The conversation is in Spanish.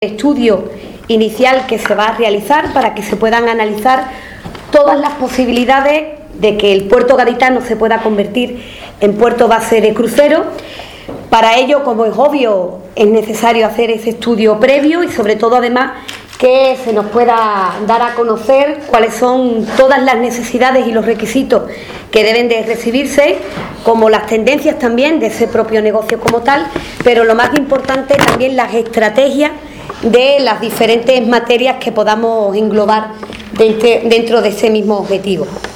Estudio inicial que se va a realizar para que se puedan analizar todas las posibilidades de que el puerto gaditano se pueda convertir en puerto base de cruceros. Para ello, como es obvio, es necesario hacer ese estudio previo y sobre todo además que se nos pueda dar a conocer cuáles son todas las necesidades y los requisitos que deben de recibirse, como las tendencias también de ese propio negocio como tal, pero lo más importante también las estrategias de las diferentes materias que podamos englobar dentro de ese mismo objetivo.